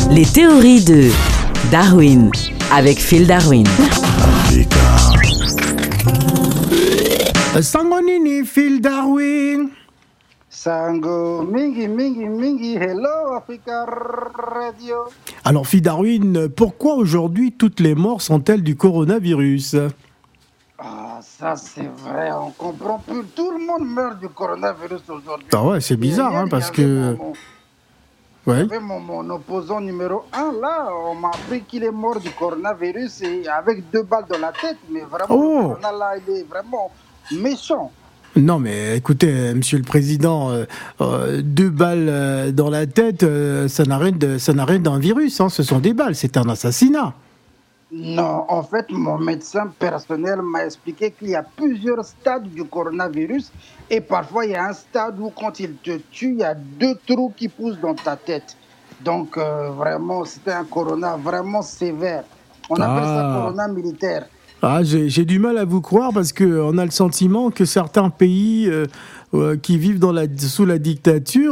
Les théories de Darwin avec Phil Darwin. Sangonini, Phil Darwin. Sango, mingi, hello Africa Radio. Alors Phil Darwin, pourquoi aujourd'hui toutes les morts sont-elles du coronavirus ? Ah, ça c'est vrai, on comprend plus. Tout le monde meurt du coronavirus aujourd'hui. Ah ouais, c'est bizarre, Hier, parce il y avait que... Ouais. Il y avait mon opposant numéro 1, là, on m'a appris qu'il est mort du coronavirus et avec 2 balles dans la tête. Mais vraiment, le corona là, il est vraiment méchant. Non mais écoutez, monsieur le président, 2 balles dans la tête, ça n'a rien d'un virus, hein, ce sont des balles, c'est un assassinat. Non, en fait, mon médecin personnel m'a expliqué qu'il y a plusieurs stades du coronavirus et parfois il y a un stade où quand il te tue, il y a 2 trous qui poussent dans ta tête. Donc vraiment, c'était un corona vraiment sévère. On appelle ça corona militaire. Ah, j'ai du mal à vous croire parce qu'on a le sentiment que certains pays qui vivent sous la dictature,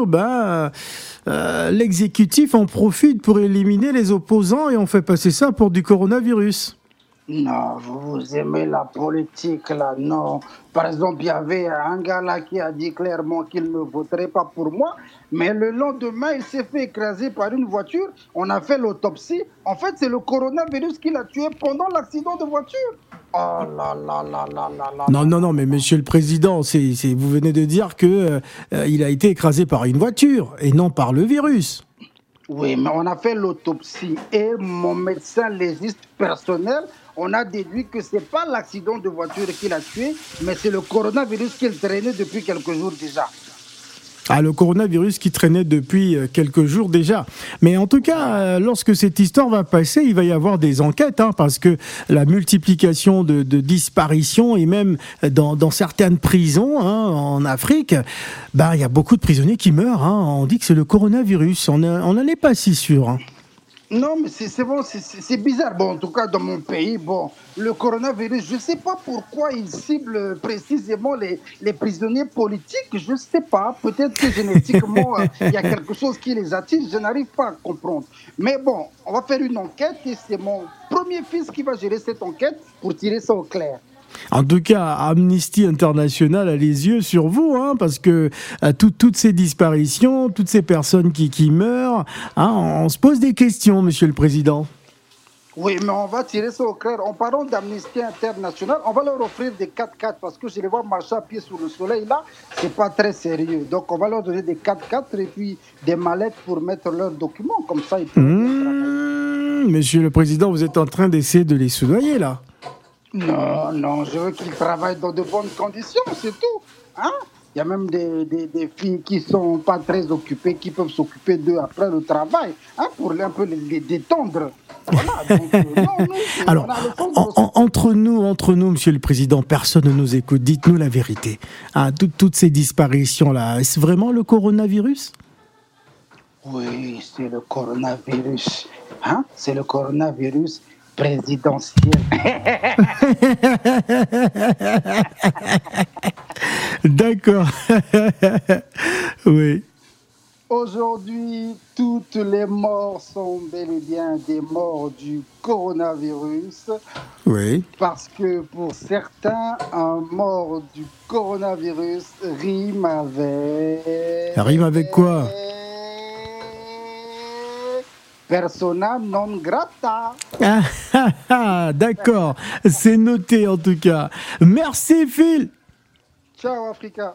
l'exécutif en profite pour éliminer les opposants et on fait passer ça pour du coronavirus. Non, vous aimez la politique là, non. Par exemple, il y avait un gars là qui a dit clairement qu'il ne voterait pas pour moi, mais le lendemain, il s'est fait écraser par une voiture. On a fait l'autopsie. En fait, c'est le coronavirus qui l'a tué pendant l'accident de voiture. Oh là là là là là là. Non, mais monsieur le président, vous venez de dire que il a été écrasé par une voiture et non par le virus. Oui, mais on a fait l'autopsie et mon médecin légiste personnel, on a déduit que ce n'est pas l'accident de voiture qui l'a tué, mais c'est le coronavirus qu'il traînait depuis quelques jours déjà. Ah, le coronavirus qui traînait depuis quelques jours déjà. Mais en tout cas, lorsque cette histoire va passer, il va y avoir des enquêtes, hein, parce que la multiplication de disparitions, et même dans certaines prisons en Afrique, il y a beaucoup de prisonniers qui meurent. Hein. On dit que c'est le coronavirus. On n'en est pas si sûr. Hein. Non, mais c'est bon, c'est bizarre. Bon, en tout cas, dans mon pays, le coronavirus, je ne sais pas pourquoi il cible précisément les prisonniers politiques. Je ne sais pas. Peut-être que génétiquement, il y a quelque chose qui les attire. Je n'arrive pas à comprendre. Mais bon, on va faire une enquête et c'est mon premier fils qui va gérer cette enquête pour tirer ça au clair. En tout cas, Amnesty International a les yeux sur vous, hein, parce que toutes ces disparitions, toutes ces personnes qui meurent, hein, on se pose des questions, monsieur le président. Oui, mais on va tirer ça au clair. En parlant d'Amnesty International, on va leur offrir des 4x4 parce que je les vois marcher à pied sous le soleil là, c'est pas très sérieux. Donc on va leur donner des 4x4 et puis des mallettes pour mettre leurs documents, comme ça ils peuvent Monsieur le président, vous êtes en train d'essayer de les soudoyer là. Non, je veux qu'ils travaillent dans de bonnes conditions, c'est tout. Hein? Il y a même des filles qui sont pas très occupées, qui peuvent s'occuper d'eux après le travail, hein, pour un peu les détendre. Voilà, donc, alors, entre nous, monsieur le président, personne ne nous écoute. Dites-nous la vérité. Hein, toutes ces disparitions-là, est-ce vraiment le coronavirus ? Oui, c'est le coronavirus. Hein? C'est le coronavirus présidentiel. D'accord. Oui. Aujourd'hui, toutes les morts sont bel et bien des morts du coronavirus. Oui. Parce que pour certains, un mort du coronavirus rime avec... Ça rime avec quoi ? Persona non grata. D'accord, c'est noté en tout cas. Merci Phil. Ciao Africa.